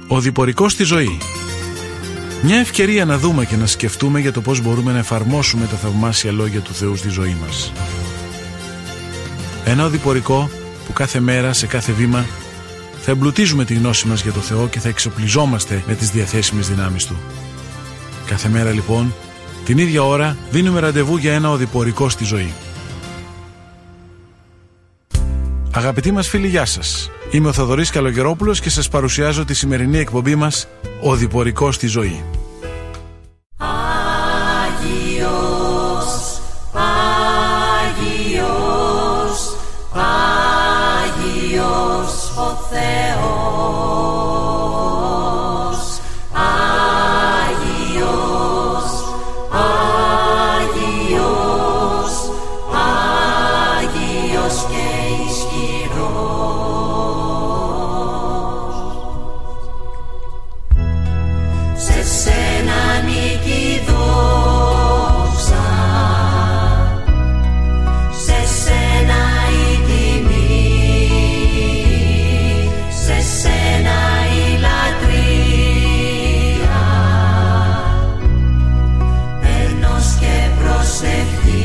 Οδηπορικός στη ζωή. Μια ευκαιρία να δούμε και να σκεφτούμε για το πώς μπορούμε να εφαρμόσουμε τα θαυμάσια λόγια του Θεού στη ζωή μας. Ένα οδηπορικό που κάθε μέρα, σε κάθε βήμα, θα εμπλουτίζουμε τη γνώση μας για το Θεό και θα εξοπλιζόμαστε με τις διαθέσιμες δυνάμεις Του. Κάθε μέρα λοιπόν, την ίδια ώρα, δίνουμε ραντεβού για ένα οδηπορικό στη ζωή. Αγαπητοί μας φίλοι, γεια σας. Είμαι ο Θοδωρής Καλογερόπουλος και σας παρουσιάζω τη σημερινή εκπομπή μας «Οδηπορικό στη ζωή». Άγιος, Άγιος, Άγιος ο Θεός. Άγιος, Άγιος, Άγιος και ισχυρός. Σε σένα ανήκει η δόξα, σε σένα η τιμή, σε σένα η λατρεία, πέρνος και προσευχή.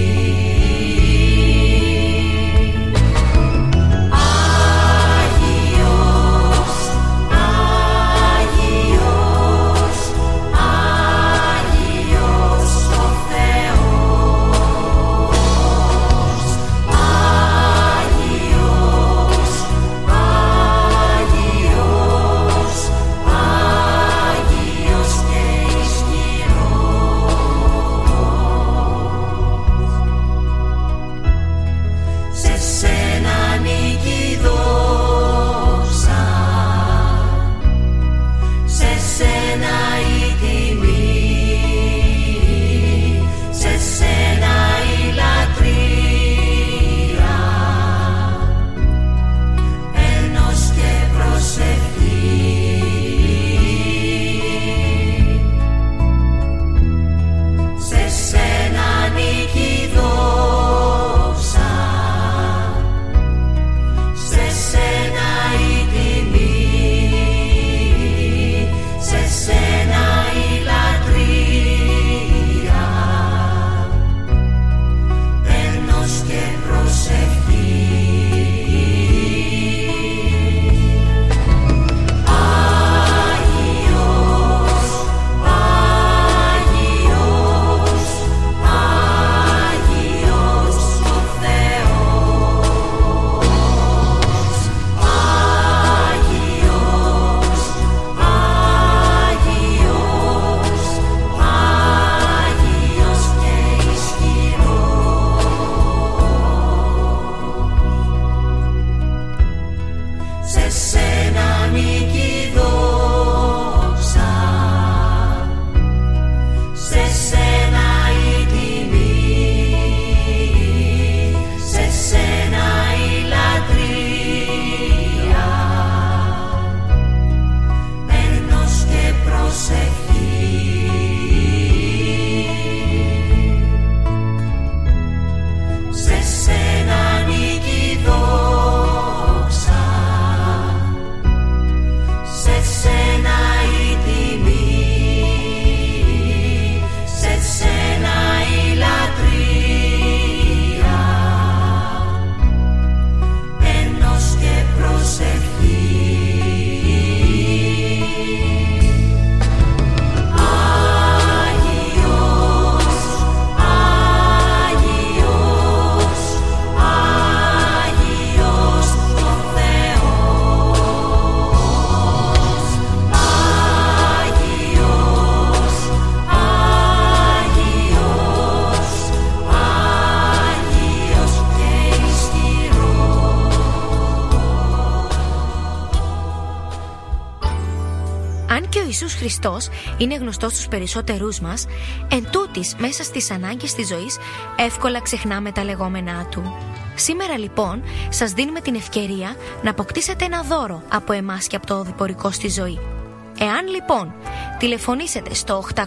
Ιησούς Χριστός είναι γνωστός στους περισσότερούς μας, εντούτοις μέσα στις ανάγκες της ζωής εύκολα ξεχνάμε τα λεγόμενά Του. Σήμερα λοιπόν σας δίνουμε την ευκαιρία να αποκτήσετε ένα δώρο από εμάς και από το οδηπορικό στη ζωή. Εάν λοιπόν τηλεφωνήσετε στο 801 11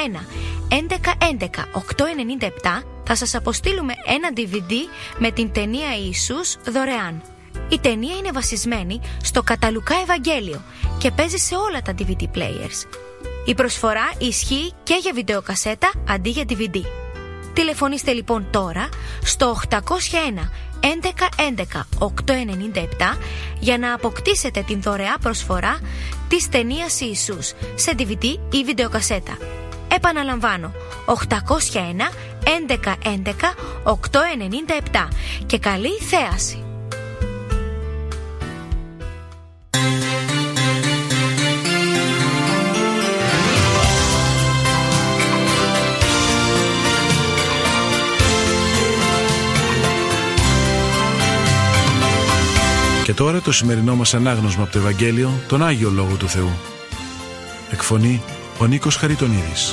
11 897 θα σας αποστείλουμε ένα DVD με την ταινία Ιησούς δωρεάν. Η ταινία είναι βασισμένη στο κατά Λουκά Ευαγγέλιο και παίζει σε όλα τα DVD players. Η προσφορά ισχύει και για βιντεοκασέτα αντί για DVD. Τηλεφωνήστε λοιπόν τώρα στο 801 11 11 897 για να αποκτήσετε την δωρεά προσφορά της ταινίας Ιησούς σε DVD ή βιντεοκασέτα. Επαναλαμβάνω, 801 11 11 897 και καλή θέαση. Και τώρα το σημερινό μας ανάγνωσμα από το Ευαγγέλιο, τον Άγιο Λόγο του Θεού. Εκφωνεί ο Νίκος Χαριτονίδης.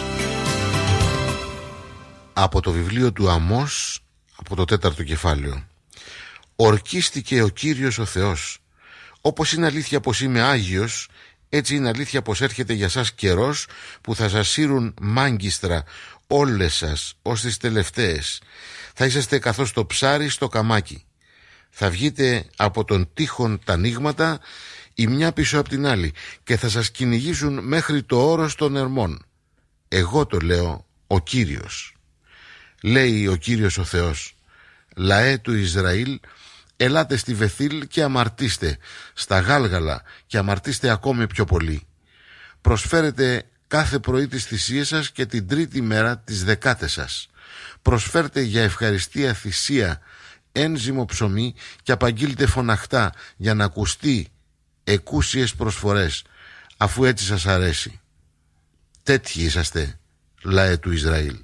Από το βιβλίο του Αμώς, από το 4ο κεφάλαιο. Ορκίστηκε ο Κύριος ο Θεός. Όπως είναι αλήθεια πως είμαι Άγιος, έτσι είναι αλήθεια πως έρχεται για σας καιρός που θα σας σύρουν μάγκιστρα όλες σας ως τις τελευταίες. Θα είσαστε καθώς το ψάρι στο καμάκι. Θα βγείτε από τον τείχον τα ανοίγματα, η μια πίσω από την άλλη, και θα σας κυνηγήσουν μέχρι το όρος των ερμών. Εγώ το λέω, ο Κύριος. Λέει ο Κύριος ο Θεός. Λαέ του Ισραήλ, ελάτε στη Βεθήλ και αμαρτήστε, στα Γάλγαλα και αμαρτήστε ακόμη πιο πολύ. Προσφέρετε κάθε πρωί τις θυσίες σας και την τρίτη μέρα τις δεκάτες σας. Προσφέρτε για ευχαριστία θυσία ένζυμο ψωμί και απαγγείλτε φωναχτά για να ακουστεί εκούσιες προσφορές, αφού έτσι σας αρέσει. Τέτοιοι είσαστε, λαέ του Ισραήλ.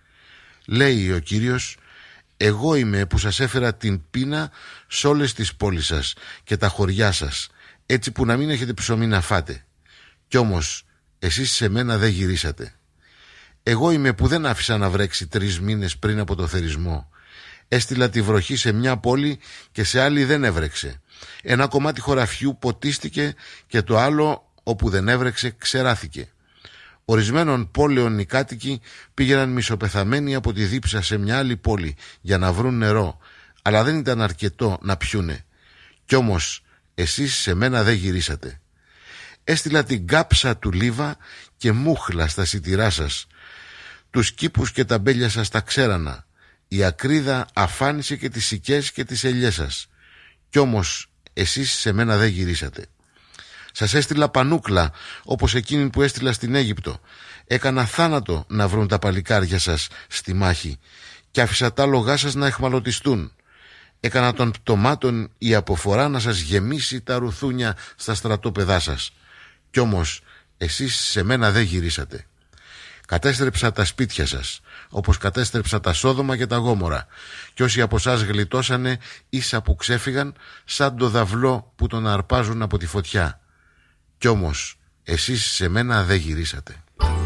Λέει ο Κύριος, εγώ είμαι που σας έφερα την πείνα σε όλες τις πόλεις σας και τα χωριά σας, έτσι που να μην έχετε ψωμί να φάτε. Κι όμως εσείς σε μένα δεν γυρίσατε. Εγώ είμαι που δεν άφησα να βρέξει 3 μήνες πριν από το θερισμό. Έστειλα τη βροχή σε μια πόλη και σε άλλη δεν έβρεξε. Ένα κομμάτι χωραφιού ποτίστηκε και το άλλο όπου δεν έβρεξε ξεράθηκε. Ορισμένων πόλεων οι κάτοικοι πήγαιναν μισοπεθαμένοι από τη δίψα σε μια άλλη πόλη για να βρουν νερό, αλλά δεν ήταν αρκετό να πιούνε. Κι όμως εσείς σε μένα δεν γυρίσατε. Έστειλα την κάψα του λίβα και μούχλα στα σιτηρά σας. Τους κήπους και τα μπέλια σας τα ξέρανα. Η ακρίδα αφάνισε και τις σικές και τις ελιές σας. Κι όμως εσείς σε μένα δεν γυρίσατε. Σας έστειλα πανούκλα όπως εκείνη που έστειλα στην Αίγυπτο. Έκανα θάνατο να βρουν τα παλικάρια σας στη μάχη και άφησα τα άλογά σας να εχμαλωτιστούν. Έκανα των πτωμάτων η αποφορά να σας γεμίσει τα ρουθούνια στα στρατόπεδά σας. Κι όμως εσείς σε μένα δεν γυρίσατε. Κατέστρεψα τα σπίτια σας, όπως κατέστρεψα τα Σόδομα και τα Γόμορα, και όσοι από εσάς γλιτώσανε ίσα που ξέφυγαν, σαν το δαυλό που τον αρπάζουν από τη φωτιά. Κι όμως εσείς σε μένα δεν γυρίσατε.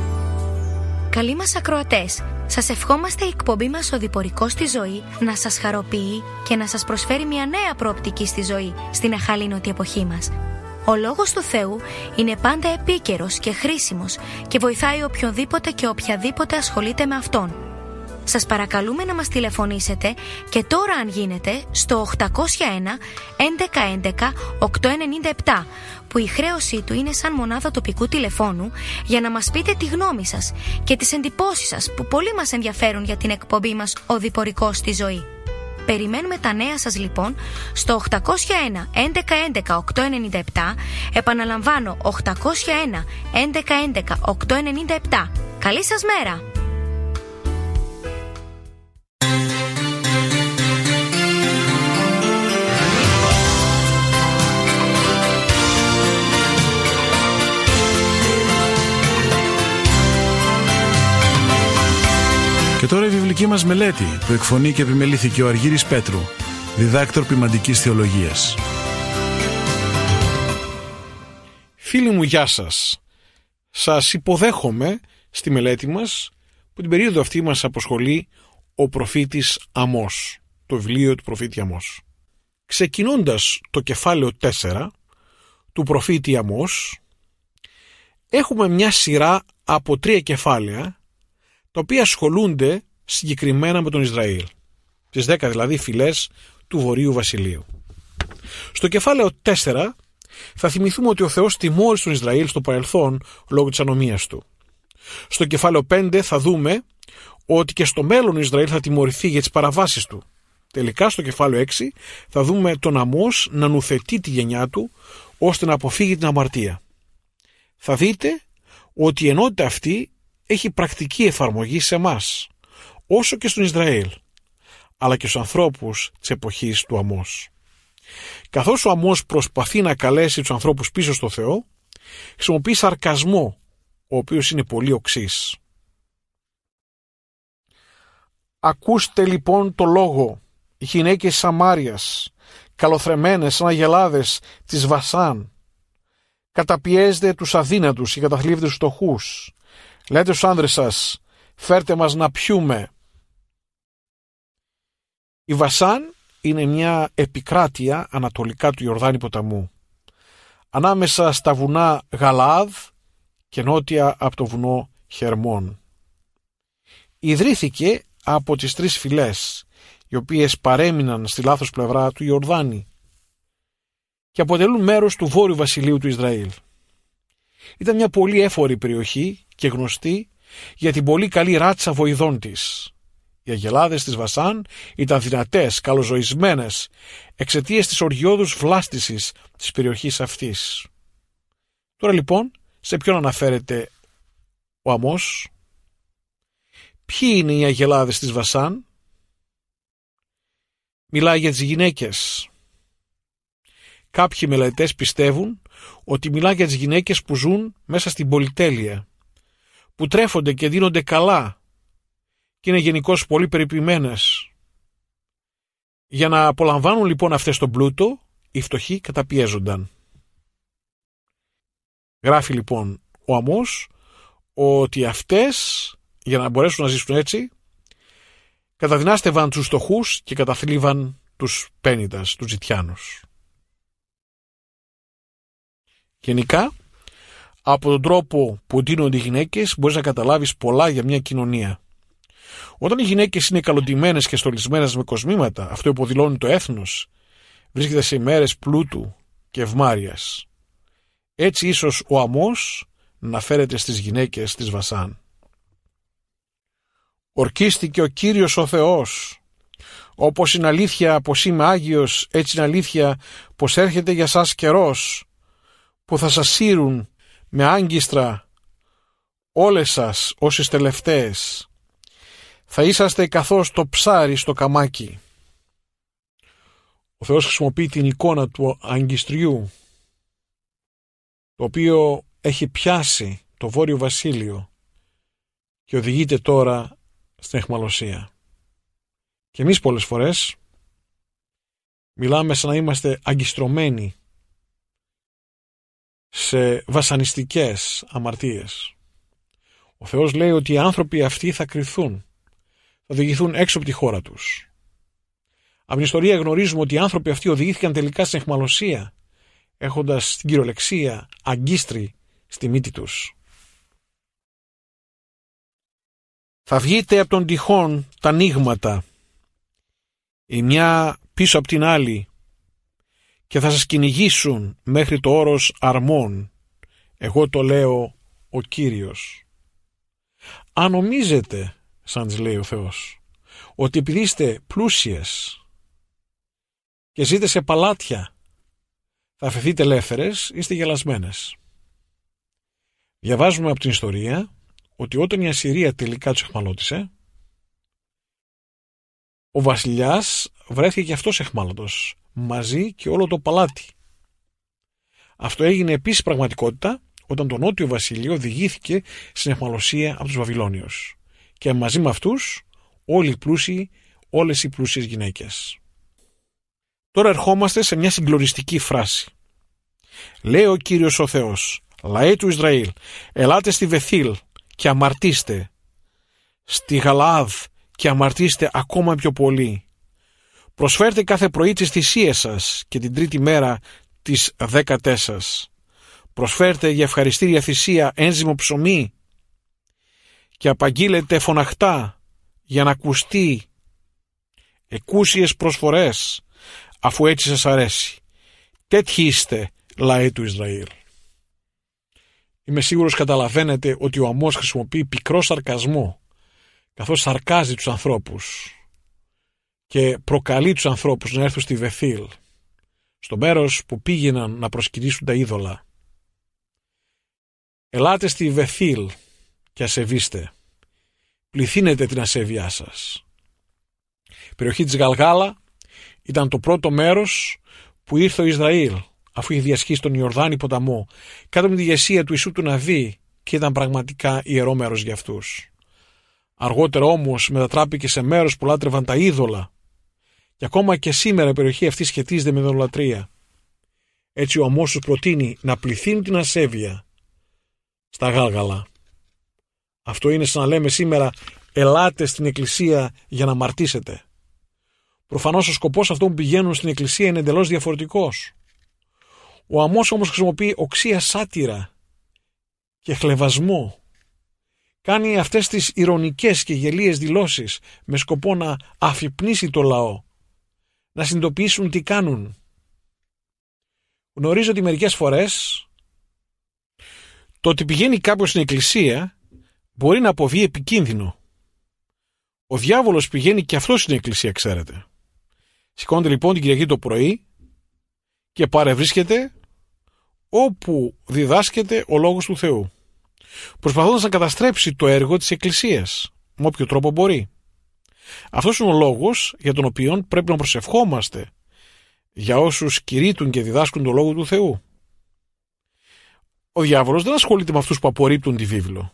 Καλοί μας ακροατές, σας ευχόμαστε η εκπομπή μας «Οδηπορικός στη ζωή» να σας χαροποιεί και να σας προσφέρει μια νέα προοπτική στη ζωή στην αχαλήνωτη εποχή μας. Ο Λόγος του Θεού είναι πάντα επίκαιρος και χρήσιμος και βοηθάει οποιονδήποτε και οποιαδήποτε ασχολείται με Αυτόν. Σας παρακαλούμε να μας τηλεφωνήσετε και τώρα αν γίνεται στο 801 11 11 897 που η χρέωσή του είναι σαν μονάδα τοπικού τηλεφώνου για να μας πείτε τη γνώμη σας και τις εντυπώσεις σας που πολύ μας ενδιαφέρουν για την εκπομπή μας «Οδηπορικός στη ζωή». Περιμένουμε τα νέα σας λοιπόν στο 801 11 11 897, επαναλαμβάνω 801 11 11 897. Καλή σας μέρα! Και τώρα η βιβλική μας μελέτη που εκφωνεί και επιμελήθηκε ο Αργύρης Πέτρου, διδάκτορ ποιμαντικής θεολογίας. Φίλοι μου, γεια σας. Σας υποδέχομαι στη μελέτη μας που την περίοδο αυτή μας αποσχολεί ο προφήτης Αμώς, το βιβλίο του προφήτη Αμώς. Ξεκινώντας το κεφάλαιο 4 του προφήτη Αμώς, έχουμε μια σειρά από 3 κεφάλαια τα οποία ασχολούνται συγκεκριμένα με τον Ισραήλ, τις 10 δηλαδή φυλές του Βορείου Βασιλείου. Στο κεφάλαιο 4 θα θυμηθούμε ότι ο Θεός τιμώρησε τον Ισραήλ στο παρελθόν λόγω της ανομίας του. Στο κεφάλαιο 5 θα δούμε ότι και στο μέλλον ο Ισραήλ θα τιμωρηθεί για τις παραβάσεις του. Τελικά στο κεφάλαιο 6 θα δούμε τον Αμώς να νουθετεί τη γενιά του ώστε να αποφύγει την αμαρτία. Θα δείτε ότι η ενότητα αυτή έχει πρακτική εφαρμογή σε εμάς, όσο και στον Ισραήλ, αλλά και στους ανθρώπους της εποχής του Αμώς. Καθώς ο Αμώς προσπαθεί να καλέσει τους ανθρώπους πίσω στο Θεό, χρησιμοποιεί σαρκασμό, ο οποίος είναι πολύ οξύς. «Ακούστε λοιπόν το λόγο, οι γυναίκες της Σαμάριας, καλοθρεμμένες σαν αγελάδες της Βασάν. Καταπιέζετε τους αδύνατους και καταθλίβετε τους φτωχούς. Λέτε στους άνδρες σας, φέρτε μας να πιούμε». Η Βασάν είναι μια επικράτεια ανατολικά του Ιορδάνη ποταμού, ανάμεσα στα βουνά Γαλαάδ και νότια από το βουνό Χερμών. Ιδρύθηκε από τις 3 φυλές, οι οποίες παρέμειναν στη λάθος πλευρά του Ιορδάνη και αποτελούν μέρος του βόρειου βασιλείου του Ισραήλ. Ήταν μια πολύ έφορη περιοχή και γνωστή για την πολύ καλή ράτσα βοηδών της. Οι αγελάδες της Βασάν ήταν δυνατές, καλοζωισμένες, εξαιτίας της οργιώδους βλάστησης της περιοχής αυτής. Τώρα λοιπόν, σε ποιον αναφέρεται ο Αμώς? Ποιοι είναι οι αγελάδες της Βασάν? Μιλάει για τις γυναίκες. Κάποιοι μελετητές πιστεύουν ότι μιλάει για τις γυναίκες που ζουν μέσα στην πολυτέλεια, που τρέφονται και δίνονται καλά και είναι γενικώς πολύ περιποιημένες. Για να απολαμβάνουν λοιπόν αυτές τον πλούτο, οι φτωχοί καταπιέζονταν. Γράφει λοιπόν ο Αμώς ότι αυτές, για να μπορέσουν να ζήσουν έτσι, καταδυνάστευαν τους φτωχούς και καταθλίβαν τους πένητας, τους ζητιάνους. Γενικά, από τον τρόπο που ντύνονται οι γυναίκες μπορείς να καταλάβεις πολλά για μια κοινωνία. Όταν οι γυναίκες είναι καλοντημένες και στολισμένες με κοσμήματα, αυτό υποδηλώνει το έθνος, βρίσκεται σε ημέρες πλούτου και ευμάρειας. Έτσι ίσως ο Αμώς να αναφέρεται στις γυναίκες της Βασάν. «Ορκίστηκε ο Κύριος ο Θεός. Όπως είναι αλήθεια πως είμαι Άγιος, έτσι είναι αλήθεια πως έρχεται για σας καιρός, που θα σας σύρουν με άγκιστρα όλες σας όσες τελευταίες. Θα είσαστε καθώς το ψάρι στο καμάκι». Ο Θεός χρησιμοποιεί την εικόνα του αγκιστριού, το οποίο έχει πιάσει το Βόρειο Βασίλειο και οδηγείται τώρα στην αιχμαλωσία. Και εμείς πολλές φορές μιλάμε σαν να είμαστε αγκιστρωμένοι σε βασανιστικές αμαρτίες. Ο Θεός λέει ότι οι άνθρωποι αυτοί θα κριθούν, θα οδηγηθούν έξω από τη χώρα τους. Από την ιστορία γνωρίζουμε ότι οι άνθρωποι αυτοί οδηγήθηκαν τελικά στην αιχμαλωσία, έχοντας την κυριολεξία αγκίστρι στη μύτη τους. Θα βγείτε από τον τυχόν τα ανοίγματα, η μια πίσω από την άλλη, και θα σας κυνηγήσουν μέχρι το όρος Αρμών. Εγώ το λέω ο Κύριος. Αν νομίζετε, σαν της λέει ο Θεός, ότι επειδή είστε πλούσιες και ζείτε σε παλάτια θα αφαιθείτε ελεύθερες, είστε γελασμένες. Διαβάζουμε από την ιστορία ότι όταν η Ασσυρία τελικά τους αιχμαλώτησε, ο βασιλιάς βρέθηκε και αυτός αιχμάλωτος, μαζί και όλο το παλάτι. Αυτό έγινε επίσης πραγματικότητα όταν το νότιο βασίλειο οδηγήθηκε στην αιχμαλωσία από τους Βαβυλώνιους και μαζί με αυτούς όλοι οι πλούσιοι, όλες οι πλούσιες γυναίκες. Τώρα ερχόμαστε σε μια συγκλονιστική φράση. Λέει ο Κύριος ο Θεός, λαέ του Ισραήλ, ελάτε στη Βεθήλ και αμαρτήστε, στη Γαλαάδ και αμαρτήστε ακόμα πιο πολύ. Προσφέρτε κάθε πρωί τις θυσίες σας και την τρίτη μέρα τις 14. Προσφέρτε για ευχαριστήρια θυσία ένζυμο ψωμί και απαγγείλετε φωναχτά για να ακουστεί εκούσιες προσφορές, αφού έτσι σας αρέσει. Τέτοιοι είστε, λαέ του Ισραήλ. Είμαι σίγουρος καταλαβαίνετε ότι ο Αμώς χρησιμοποιεί πικρό σαρκασμό, καθώς σαρκάζει τους ανθρώπους και προκαλεί τους ανθρώπους να έρθουν στη Βεθήλ, στο μέρος που πήγαιναν να προσκυνήσουν τα είδωλα. Ελάτε στη Βεθήλ και ασεβήστε. Πληθύνετε την ασέβειά σας. Η περιοχή της Γαλγάλα ήταν το πρώτο μέρος που ήρθε ο Ισραήλ, αφού είχε διασχίσει τον Ιορδάνη ποταμό, κάτω με τη ηγεσία του Ιησού του Ναβί, και ήταν πραγματικά ιερό μέρος για αυτούς. Αργότερα όμως μετατράπηκε σε μέρος που λάτρευαν τα είδωλα, και ακόμα και σήμερα η περιοχή αυτή σχετίζεται με ειδωλατρία. Έτσι ο Αμώς τους προτείνει να πληθύνουν την ασέβεια στα Γάλγαλα. Αυτό είναι σαν να λέμε σήμερα ελάτε στην εκκλησία για να αμαρτήσετε. Προφανώς ο σκοπός αυτών που πηγαίνουν στην εκκλησία είναι εντελώς διαφορετικός. Ο Αμώς όμως χρησιμοποιεί οξία σάτυρα και χλευασμό. Κάνει αυτές τις ειρωνικές και γελίες δηλώσεις με σκοπό να αφυπνίσει το λαό, να συνειδητοποιήσουν τι κάνουν. Γνωρίζω ότι μερικές φορές το ότι πηγαίνει κάποιος στην εκκλησία μπορεί να αποβεί επικίνδυνο. Ο διάβολος πηγαίνει και αυτός στην εκκλησία, ξέρετε. Σηκώνεται λοιπόν την Κυριακή το πρωί και παρευρίσκεται όπου διδάσκεται ο Λόγος του Θεού, προσπαθώντας να καταστρέψει το έργο της εκκλησίας με όποιο τρόπο μπορεί. Αυτός είναι ο λόγος για τον οποίο πρέπει να προσευχόμαστε για όσους κηρύττουν και διδάσκουν το Λόγο του Θεού. Ο διάβολος δεν ασχολείται με αυτούς που απορρίπτουν τη βίβλο,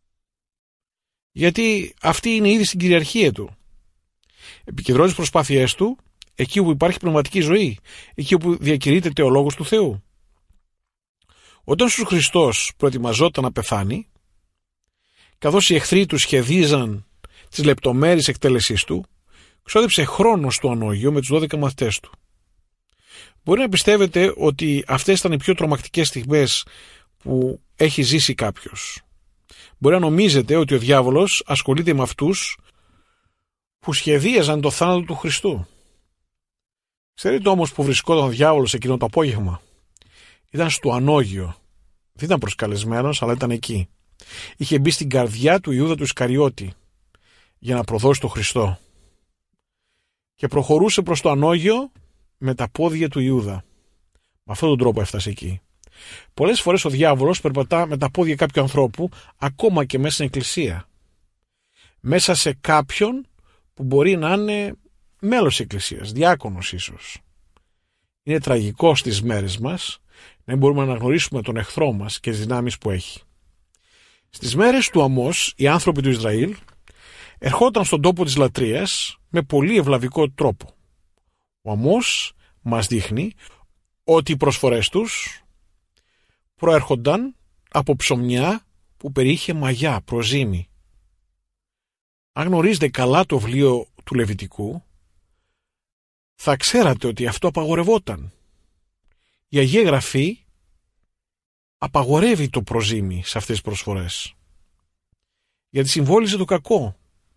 γιατί αυτή είναι ήδη στην κυριαρχία του. Επικεντρώνει τις προσπάθειές του εκεί όπου υπάρχει πνευματική ζωή, εκεί όπου διακηρύττεται ο Λόγος του Θεού. Όταν ο Χριστός προετοιμαζόταν να πεθάνει, καθώς οι εχθροί του σχεδίζαν τις λεπτομέρειες εκτέλεσής του, ξόδεψε χρόνο στο ανώγειο με τους 12 μαθητές του. Μπορεί να πιστεύετε ότι αυτές ήταν οι πιο τρομακτικές στιγμές που έχει ζήσει κάποιος. Μπορεί να νομίζετε ότι ο διάβολος ασχολείται με αυτούς που σχεδίαζαν το θάνατο του Χριστού. Ξέρετε όμως που βρισκόταν ο διάβολος εκείνο το απόγευμα? Ήταν στο ανώγειο. Δεν ήταν προσκαλεσμένος, αλλά ήταν εκεί. Είχε μπει στην καρδιά του Ιούδα του Ισκαριώτη για να προδώσει τον Χριστό. Και προχωρούσε προς το ανώγειο με τα πόδια του Ιούδα. Με αυτόν τον τρόπο έφτασε εκεί. Πολλές φορές ο διάβολος περπατά με τα πόδια κάποιου ανθρώπου, ακόμα και μέσα στην εκκλησία. Μέσα σε κάποιον που μπορεί να είναι μέλος της εκκλησίας, διάκονος ίσως. Είναι τραγικό στις μέρες μας να μπορούμε να αναγνωρίσουμε τον εχθρό μας και τις δυνάμεις που έχει. Στις μέρες του Αμώς, οι άνθρωποι του Ισραήλ ερχόταν στον τόπο της λατρείας με πολύ ευλαβικό τρόπο. Ο Αμώς μας δείχνει ότι οι προσφορές τους προέρχονταν από ψωμιά που περιείχε μαγιά, προζύμι. Αν γνωρίζετε καλά το βιβλίο του Λεβιτικού, θα ξέρατε ότι αυτό απαγορευόταν. Η Αγία Γραφή απαγορεύει το προζύμι σε αυτές τις προσφορές, γιατί συμβόλιζε το κακό.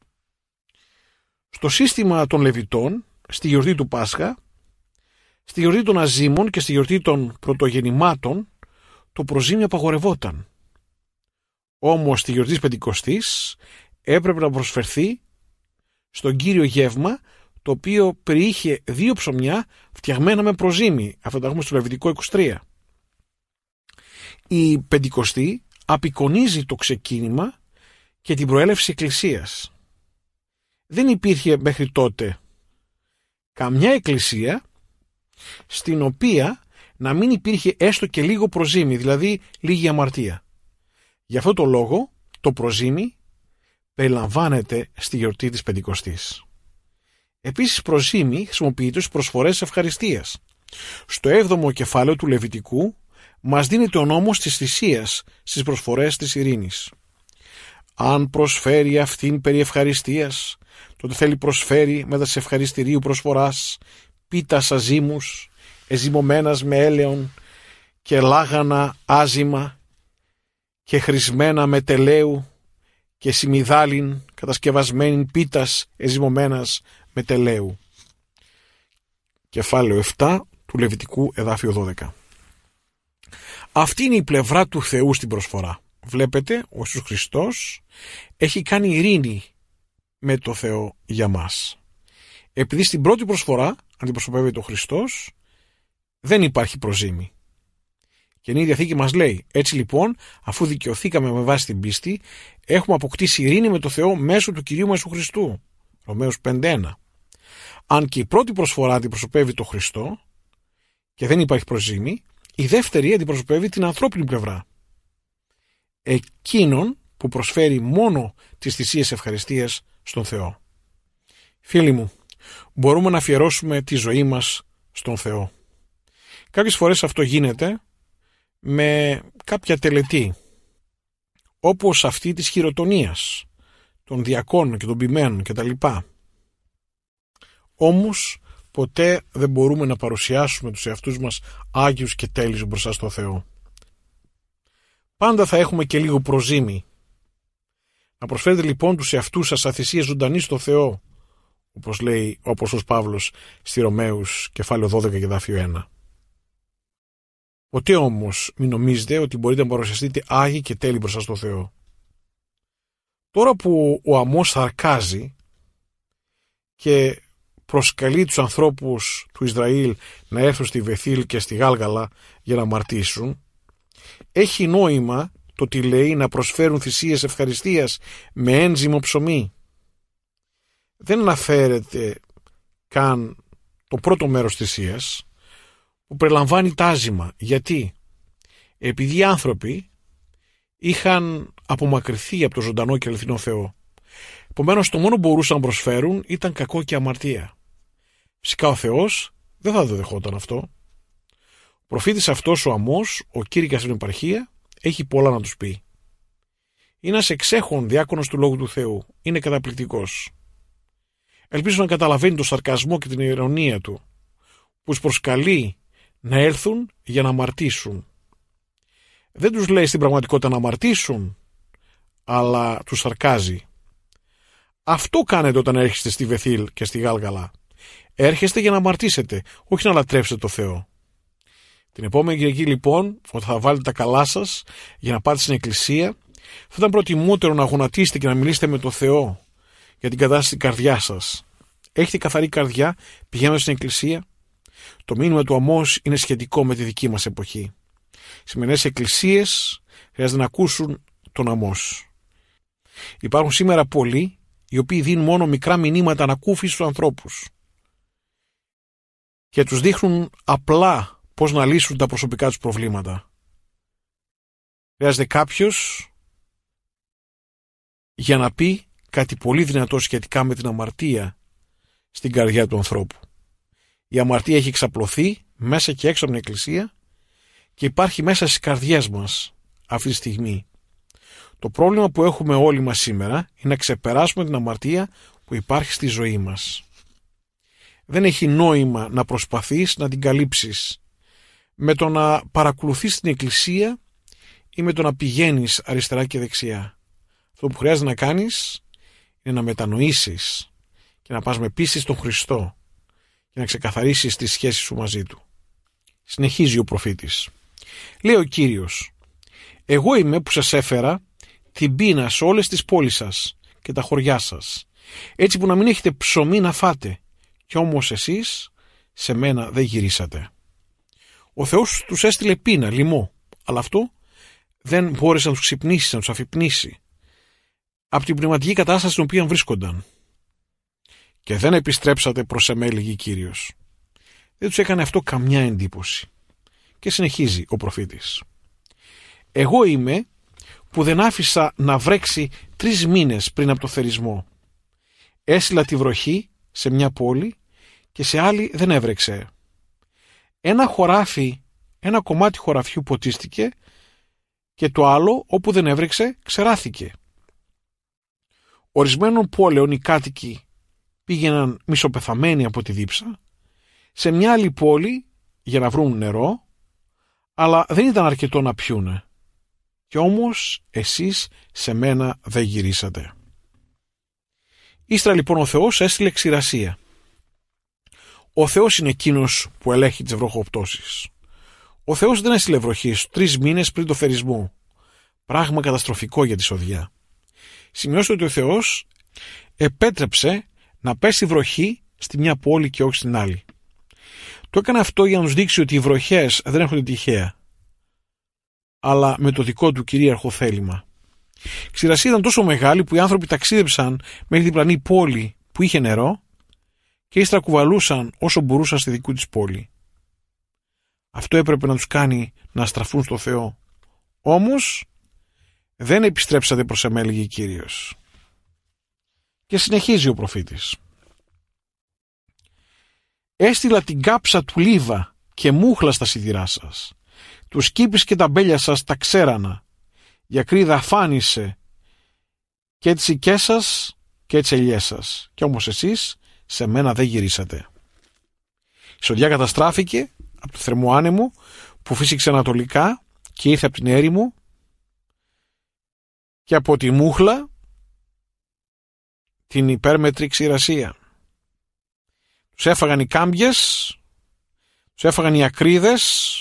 Στο σύστημα των Λεβιτών, στη γιορτή του Πάσχα, στη γιορτή των Αζήμων και στη γιορτή των Πρωτογεννημάτων, το προζύμι απαγορευόταν. Όμως στη γιορτή της Πεντηκοστής έπρεπε να προσφερθεί στον Κύριο γεύμα, το οποίο περιείχε 2 ψωμιά φτιαγμένα με προζύμι. Αυτό το έχουμε στο Λεβιτικό 23. Η Πεντηκοστή απεικονίζει το ξεκίνημα και την προέλευση εκκλησίας. Δεν υπήρχε μέχρι τότε καμιά εκκλησία στην οποία να μην υπήρχε έστω και λίγο προζύμι, δηλαδή λίγη αμαρτία. Γι' αυτό το λόγο το προζύμι περιλαμβάνεται στη γιορτή της Πεντηκοστής. Επίσης προζύμι χρησιμοποιείται στις προσφορές ευχαριστίας. Στο 7ο κεφάλαιο του Λεβιτικού μας δίνεται ο νόμος της θυσίας στις προσφορές της ειρήνης. Αν προσφέρει αυτήν περί ευχαριστίας, τότε θέλει προσφέρει μετά της ευχαριστηρίου προσφοράς πίτας αζύμους, εζυμωμένας με έλαιον και λάγανα άζυμα και χρησμένα με τελαίου και σιμιδάλιν κατασκευασμένην πίτας εζυμωμένας με τελαίου. Κεφάλαιο 7 του Λεβιτικού εδάφιο 12. Αυτή είναι η πλευρά του Θεού στην προσφορά. Βλέπετε, ο Ιησούς Χριστός έχει κάνει ειρήνη με το Θεό για μας. Επειδή στην πρώτη προσφορά αντιπροσωπεύεται ο Χριστός, δεν υπάρχει προζήμη. Και η Καινή Διαθήκη μας λέει, έτσι λοιπόν, αφού δικαιωθήκαμε με βάση την πίστη, έχουμε αποκτήσει ειρήνη με το Θεό μέσω του Κυρίου μας Ιησού Χριστού. Ρωμαίους 5:1. Αν και η πρώτη προσφορά αντιπροσωπεύει το Χριστό και δεν υπάρχει προζήμη, η δεύτερη αντιπροσωπεύει την ανθρώπινη πλευρά. Εκείνον που προσφέρει μόνο τις θυσίες ευχαριστίας στον Θεό. Φίλοι μου, μπορούμε να αφιερώσουμε τη ζωή μας στον Θεό. Κάποιες φορές αυτό γίνεται με κάποια τελετή, όπως αυτή της χειροτονίας, των διακόνων και των ποιμένων κτλ. Όμως ποτέ δεν μπορούμε να παρουσιάσουμε τους εαυτούς μας άγιους και τέλειους μπροστά στο Θεό. Πάντα θα έχουμε και λίγο προζήμη. Να προσφέρετε λοιπόν τους εαυτούς σας σαν θυσία ζωντανή στο Θεό, όπως λέει ο Απόστολος Παύλος στη Ρωμαίους κεφάλαιο 12 και εδάφιο 1. Ποτέ όμως μην νομίζετε ότι μπορείτε να παρουσιαστείτε άγιοι και τέλειοι μπροστά στο Θεό. Τώρα που ο αμμός θαρκάζει και προσκαλεί τους ανθρώπους του Ισραήλ να έρθουν στη Βεθήλ και στη Γάλγαλα για να αμαρτήσουν, έχει νόημα το τι λέει να προσφέρουν θυσίες ευχαριστίας με ένζυμο ψωμί. Δεν αναφέρεται καν το πρώτο μέρος θυσίας που περιλαμβάνει τάζημα. Γιατί? Επειδή οι άνθρωποι είχαν απομακρυνθεί από το ζωντανό και αληθινό Θεό. Επομένως το μόνο που μπορούσαν να προσφέρουν ήταν κακό και αμαρτία. Φυσικά ο Θεός δεν θα το δεχόταν αυτό. Ο προφήτης αυτός ο Αμμός, ο κήρυκας στην επαρχία, έχει πολλά να τους πει. Είναι ένας εξέχων διάκονος του Λόγου του Θεού. Είναι καταπληκτικός. Ελπίζω να καταλαβαίνει το σαρκασμό και την ειρωνία του, που τους προσκαλεί να έλθουν για να αμαρτήσουν. Δεν τους λέει στην πραγματικότητα να αμαρτήσουν, αλλά τους σαρκάζει. Αυτό κάνετε όταν έρχεστε στη Βεθήλ και στη Γάλγαλα. Έρχεστε για να αμαρτήσετε, όχι να λατρεύσετε το Θεό. Την επόμενη Κυριακή λοιπόν, όταν θα βάλετε τα καλά σας για να πάτε στην εκκλησία, θα ήταν προτιμότερο να γονατίσετε και να μιλήσετε με το Θεό για την κατάσταση της καρδιάς σας. Έχετε καθαρή καρδιά, πηγαίνοντας στην εκκλησία. Το μήνυμα του Αμμός είναι σχετικό με τη δική μας εποχή. Οι σημερινές εκκλησίες χρειάζεται να ακούσουν τον Αμμός. Υπάρχουν σήμερα πολλοί οι οποίοι δίνουν μόνο μικρά μηνύματα ανακούφισης στους ανθρώπους και τους δείχνουν απλά πώς να λύσουν τα προσωπικά τους προβλήματα. Χρειάζεται κάποιος για να πει κάτι πολύ δυνατό σχετικά με την αμαρτία στην καρδιά του ανθρώπου. Η αμαρτία έχει εξαπλωθεί μέσα και έξω από την εκκλησία και υπάρχει μέσα στις καρδιές μας αυτή τη στιγμή. Το πρόβλημα που έχουμε όλοι μας σήμερα είναι να ξεπεράσουμε την αμαρτία που υπάρχει στη ζωή μας. Δεν έχει νόημα να προσπαθείς να την καλύψεις με το να παρακολουθείς την εκκλησία ή με το να πηγαίνεις αριστερά και δεξιά. Αυτό που χρειάζεται να κάνεις είναι να μετανοήσεις και να πας με πίστη στον Χριστό και να ξεκαθαρίσεις τη σχέση σου μαζί Του. Συνεχίζει ο προφήτης. Λέει ο Κύριος, εγώ είμαι που σας έφερα την πείνα σε όλες τις πόλεις σας και τα χωριά σας, έτσι που να μην έχετε ψωμί να φάτε, κι όμως εσείς σε μένα δεν γυρίσατε. Ο Θεός τους έστειλε πείνα, λοιμό, αλλά αυτό δεν μπόρεσε να τους ξυπνήσει, να τους αφυπνήσει από την πνευματική κατάσταση στην οποία βρίσκονταν. Και δεν επιστρέψατε προς εμέ, λέγει Κύριος. Δεν τους έκανε αυτό καμιά εντύπωση. Και συνεχίζει ο προφήτης. Εγώ είμαι που δεν άφησα να βρέξει 3 μήνες πριν από το θερισμό. Έστειλα τη βροχή σε μια πόλη και σε άλλη δεν έβρεξε. Ένα κομμάτι χωραφιού ποτίστηκε και το άλλο όπου δεν έβρεξε ξεράθηκε. Ορισμένων πόλεων οι κάτοικοι πήγαιναν μισοπεθαμένοι από τη δίψα σε μια άλλη πόλη για να βρουν νερό, αλλά δεν ήταν αρκετό να πιούνε. Κι όμως εσείς σε μένα δεν γυρίσατε. Ύστερα λοιπόν ο Θεός έστειλε ξηρασία. Ο Θεός είναι εκείνος που ελέγχει τις βροχοπτώσεις. Ο Θεός δεν έστειλε βροχή 3 μήνες πριν το θερισμό. Πράγμα καταστροφικό για τη σοδιά. Σημειώστε ότι ο Θεός επέτρεψε να πέσει βροχή στη μια πόλη και όχι στην άλλη. Το έκανε αυτό για να τους δείξει ότι οι βροχές δεν έρχονται τυχαία, αλλά με το δικό του κυρίαρχο θέλημα. Η ξηρασία ήταν τόσο μεγάλη που οι άνθρωποι ταξίδεψαν μέχρι την διπλανή πόλη που είχε νερό και ύστερα κουβαλούσαν όσο μπορούσαν στη δικού της πόλη. Αυτό έπρεπε να τους κάνει να στραφούν στο Θεό. Όμως δεν επιστρέψατε προς εμέ, λέγει Κύριος. Και συνεχίζει ο προφήτης. Έστειλα την κάψα του λίβα και μούχλα στα σιδηρά σας. Τους κήπης και τα μπέλια σας τα ξέρανα. Η ακρίδα αφάνισε και τις οικές σας και τις ελιές σας. Κι όμως εσείς σε μένα δεν γυρίσατε. Η σοδιά καταστράφηκε από το θερμό άνεμο που φύσηξε ανατολικά και ήρθε από την έρημο και από τη μούχλα την υπέρμετρη ξηρασία. Τους έφαγαν οι κάμπιες, τους έφαγαν οι ακρίδες.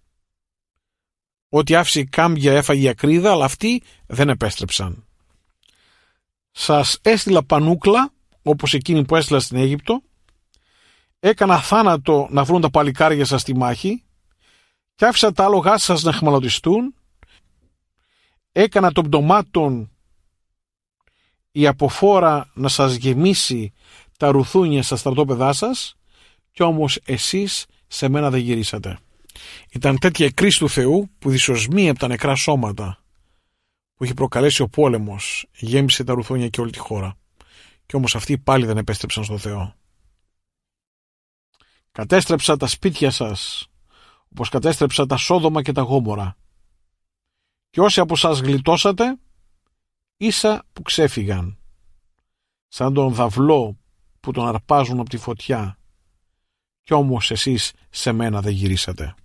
Ό,τι άφησε η κάμπια έφαγε η ακρίδα, αλλά αυτοί δεν επέστρεψαν. Σας έστειλα πανούκλα, όπως εκείνη που έστειλα στην Αίγυπτο. Έκανα θάνατο να βρουν τα παλικάρια σας στη μάχη και άφησα τα άλογά σας να χμαλωτιστούν. Έκανα των πτωμάτων η αποφόρα να σας γεμίσει τα ρουθούνια στα στρατόπεδά σας, κι όμως εσείς σε μένα δεν γυρίσατε. Ήταν τέτοια η κρίση του Θεού που δυσοσμοί από τα νεκρά σώματα που είχε προκαλέσει ο πόλεμος γέμισε τα ρουθούνια και όλη τη χώρα. Κι όμως αυτοί πάλι δεν επέστρεψαν στο Θεό. Κατέστρεψα τα σπίτια σας όπως κατέστρεψα τα Σόδομα και τα Γόμορα. Και όσοι από σας γλιτώσατε, ίσα που ξέφυγαν, σαν τον δαυλό που τον αρπάζουν από τη φωτιά, κι όμως εσείς σε μένα δεν γυρίσατε.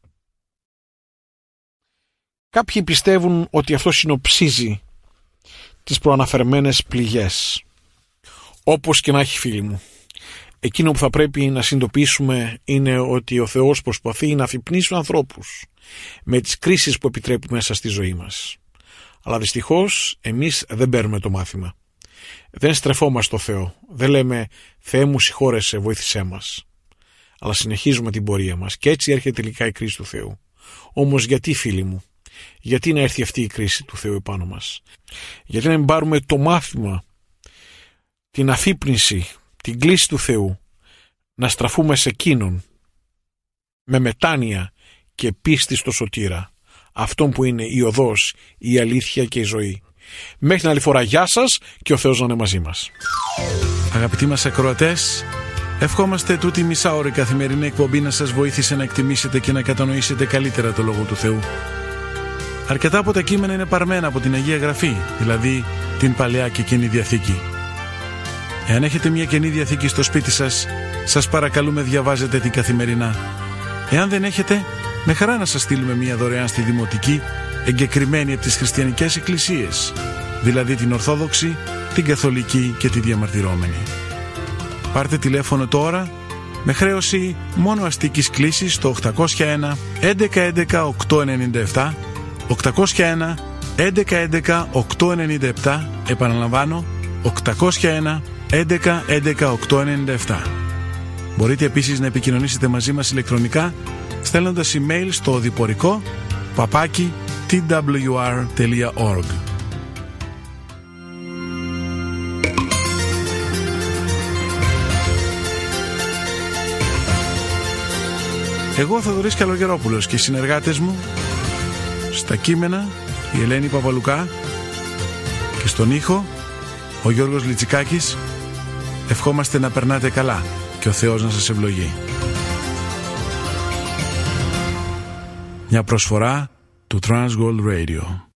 Κάποιοι πιστεύουν ότι αυτό συνοψίζει τις προαναφερμένες πληγές. Όπως και να έχει, φίλοι μου, εκείνο που θα πρέπει να συνειδητοποιήσουμε είναι ότι ο Θεός προσπαθεί να αφυπνίσει τους ανθρώπους με τις κρίσεις που επιτρέπει μέσα στη ζωή μας. Αλλά δυστυχώς εμείς δεν παίρνουμε το μάθημα. Δεν στρεφόμαστε στο Θεό. Δεν λέμε «Θεέ μου συγχώρεσαι, βοήθησέ μας». Αλλά συνεχίζουμε την πορεία μας και έτσι έρχεται τελικά η κρίση του Θεού. Όμως γιατί, φίλοι μου, γιατί να έρθει αυτή η κρίση του Θεού επάνω μας? Γιατί να μην πάρουμε το μάθημα, την αφύπνιση, την κλίση του Θεού, να στραφούμε σε εκείνον με μετάνοια και πίστη στο σωτήρα, αυτόν που είναι η οδός, η αλήθεια και η ζωή. Μέχρι την άλλη φορά, γεια σας και ο Θεός να είναι μαζί μας. Αγαπητοί μας ακροατές, ευχόμαστε τούτη μισάωρη καθημερινή εκπομπή να σας βοήθησε να εκτιμήσετε και να κατανοήσετε καλύτερα το Λόγο του Θεού. Αρκετά από τα κείμενα είναι παρμένα από την Αγία Γραφή, δηλαδή την Παλαιά και Καινή Διαθήκη. Εάν έχετε μια Καινή Διαθήκη στο σπίτι σας, σας παρακαλούμε διαβάζετε την καθημερινά. Εάν δεν έχετε, με χαρά να σας στείλουμε μια δωρεάν στη Δημοτική, εγκεκριμένη από τις χριστιανικές εκκλησίες, δηλαδή την Ορθόδοξη, την Καθολική και τη Διαμαρτυρόμενη. Πάρτε τηλέφωνο τώρα με χρέωση μόνο αστικής κλήσης στο 801 1111 897, 801 1111 897, επαναλαμβάνω 801 1111 897. Μπορείτε επίσης να επικοινωνήσετε μαζί μας ηλεκτρονικά στέλνοντας email στο οδηπορικό @twr.org. Εγώ, Θοδωρής Καλογερόπουλος, και οι συνεργάτες μου στα κείμενα η Ελένη Παπαλουκά και στον ήχο ο Γιώργος Λιτσικάκης, ευχόμαστε να περνάτε καλά και ο Θεός να σας ευλογεί. Μια προσφορά του Transworld Radio.